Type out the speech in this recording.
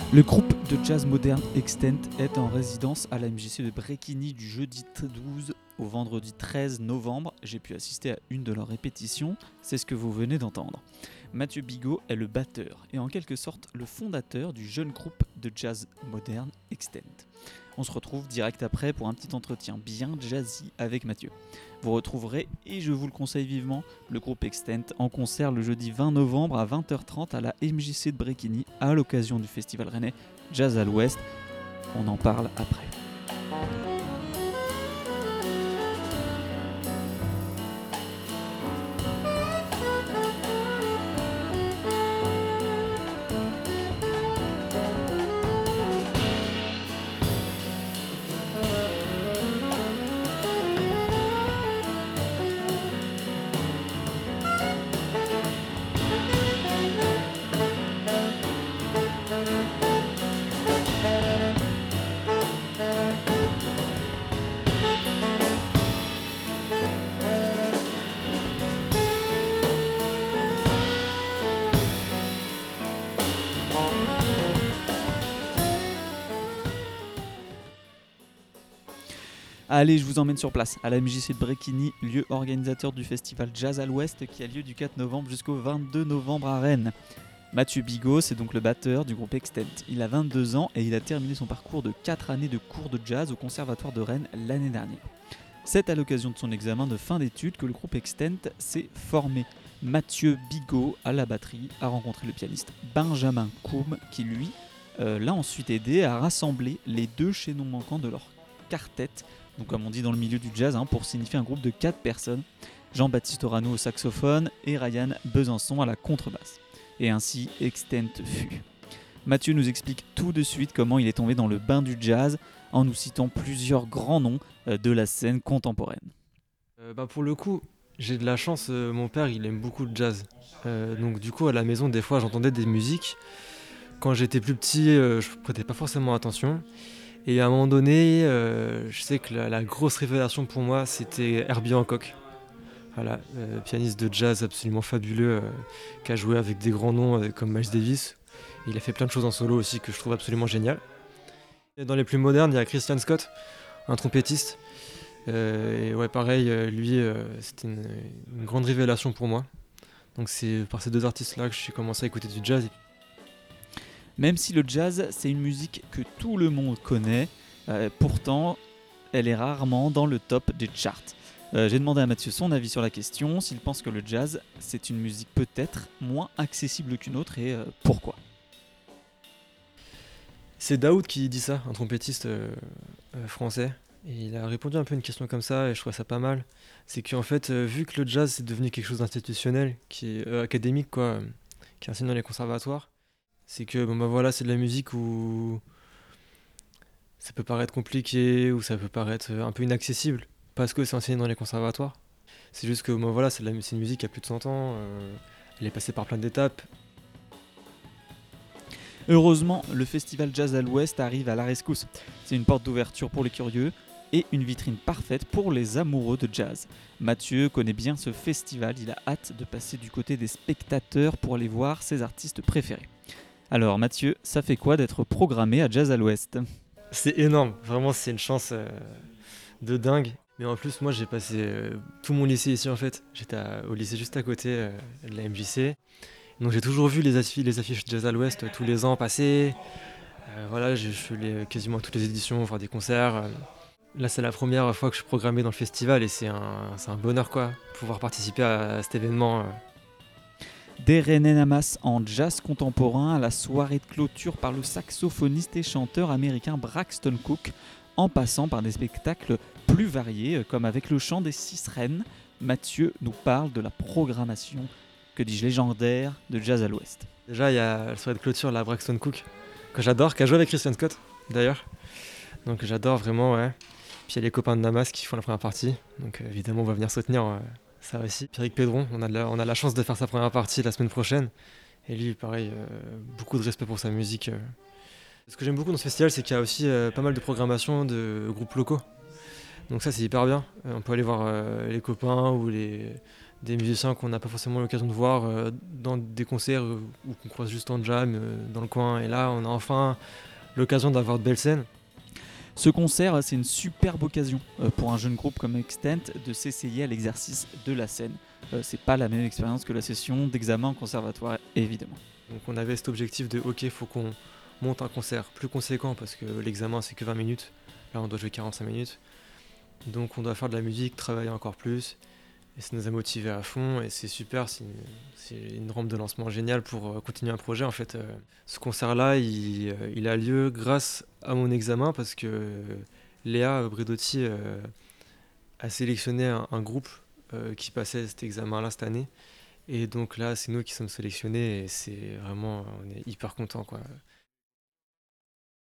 Le groupe de jazz moderne Extent est en résidence à la MJC de Bréquigny du jeudi 12 au vendredi 13 novembre. J'ai pu assister à une de leurs répétitions, c'est ce que vous venez d'entendre. Mathieu Bigot est le batteur et en quelque sorte le fondateur du jeune groupe de jazz moderne Extent. On se retrouve direct après pour un petit entretien bien jazzy avec Mathieu. Vous retrouverez, et je vous le conseille vivement, le groupe Extent en concert le jeudi 20 novembre à 20h30 à la MJC de Bréquigny à l'occasion du festival rennais Jazz à l'Ouest. On en parle après. Allez, je vous emmène sur place, à la MJC de Bréquigny, lieu organisateur du festival Jazz à l'Ouest qui a lieu du 4 novembre jusqu'au 22 novembre à Rennes. Mathieu Bigot, c'est donc le batteur du groupe Extent. Il a 22 ans et il a terminé son parcours de 4 années de cours de jazz au Conservatoire de Rennes l'année dernière. C'est à l'occasion de son examen de fin d'études que le groupe Extent s'est formé. Mathieu Bigot, à la batterie, a rencontré le pianiste Benjamin Koum qui, lui, l'a ensuite aidé à rassembler les deux chaînons manquants de leur quartet, donc comme on dit dans le milieu du jazz, pour signifier un groupe de 4 personnes, Jean-Baptiste Orano au saxophone et Ryan Besançon à la contrebasse. Et ainsi Extent fut. Mathieu nous explique tout de suite comment il est tombé dans le bain du jazz en nous citant plusieurs grands noms de la scène contemporaine. Pour le coup, j'ai de la chance, mon père il aime beaucoup le jazz. Donc du coup à la maison des fois j'entendais des musiques. Quand j'étais plus petit, je prêtais pas forcément attention. Et à un moment donné, je sais que la grosse révélation pour moi, c'était Herbie Hancock. Voilà, pianiste de jazz absolument fabuleux, qui a joué avec des grands noms comme Miles Davis. Et il a fait plein de choses en solo aussi que je trouve absolument génial. Et dans les plus modernes, il y a Christian Scott, un trompettiste. Et ouais, pareil, lui, c'était une grande révélation pour moi. Donc c'est par ces deux artistes-là que j'ai commencé à écouter du jazz. Même si le jazz, c'est une musique que tout le monde connaît, pourtant, elle est rarement dans le top des charts. J'ai demandé à Mathieu son avis sur la question, s'il pense que le jazz, c'est une musique peut-être moins accessible qu'une autre, et pourquoi. C'est Daoud qui dit ça, un trompettiste français. Et il a répondu un peu à une question comme ça, et je trouve ça pas mal. C'est qu'en fait, vu que le jazz c'est devenu quelque chose d'institutionnel, qui est académique, quoi, qui est enseigné dans les conservatoires, c'est que voilà, c'est de la musique où ça peut paraître compliqué, ou ça peut paraître un peu inaccessible, parce que c'est enseigné dans les conservatoires. C'est juste que voilà, c'est une musique qui a plus de 100 ans, elle est passée par plein d'étapes. Heureusement, le festival Jazz à l'Ouest arrive à la rescousse. C'est une porte d'ouverture pour les curieux et une vitrine parfaite pour les amoureux de jazz. Mathieu connaît bien ce festival, il a hâte de passer du côté des spectateurs pour aller voir ses artistes préférés. Alors Mathieu, ça fait quoi d'être programmé à Jazz à l'Ouest ? C'est énorme, vraiment c'est une chance de dingue. Mais en plus moi j'ai passé tout mon lycée ici en fait. J'étais au lycée juste à côté de la MJC. Donc j'ai toujours vu les affiches Jazz à l'Ouest tous les ans passer. Voilà, je fais quasiment toutes les éditions, voir des concerts. Là c'est la première fois que je suis programmé dans le festival et c'est un bonheur quoi, pouvoir participer à cet événement. Des Renenamas en jazz contemporain à la soirée de clôture par le saxophoniste et chanteur américain Braxton Cook, en passant par des spectacles plus variés comme avec le chant des 6 reines. Mathieu nous parle de la programmation, que dis-je, légendaire de Jazz à l'Ouest. Déjà il y a la soirée de clôture, la Braxton Cook, que j'adore, qui a joué avec Christian Scott d'ailleurs. Donc j'adore vraiment, ouais. Puis il y a les copains de Namas qui font la première partie, donc évidemment on va venir soutenir ça aussi. Pierrick Pédron, on a la chance de faire sa première partie la semaine prochaine. Et lui, pareil, beaucoup de respect pour sa musique. Ce que j'aime beaucoup dans ce festival, c'est qu'il y a aussi pas mal de programmation de groupes locaux. Donc ça, c'est hyper bien. On peut aller voir les copains ou des musiciens qu'on n'a pas forcément l'occasion de voir dans des concerts ou qu'on croise juste en jam dans le coin. Et là, on a enfin l'occasion d'avoir de belles scènes. Ce concert, c'est une superbe occasion pour un jeune groupe comme Extent de s'essayer à l'exercice de la scène. C'est pas la même expérience que la session d'examen en conservatoire, évidemment. Donc on avait cet objectif de ok, faut qu'on monte un concert plus conséquent parce que l'examen c'est que 20 minutes. Là, on doit jouer 45 minutes. Donc on doit faire de la musique, travailler encore plus. Et ça nous a motivés à fond et c'est super, c'est une rampe de lancement géniale pour continuer un projet en fait. Ce concert-là, il a lieu grâce à mon examen parce que Léa Bridotti a sélectionné un groupe qui passait cet examen-là cette année. Et donc là, c'est nous qui sommes sélectionnés et c'est vraiment, on est hyper contents quoi.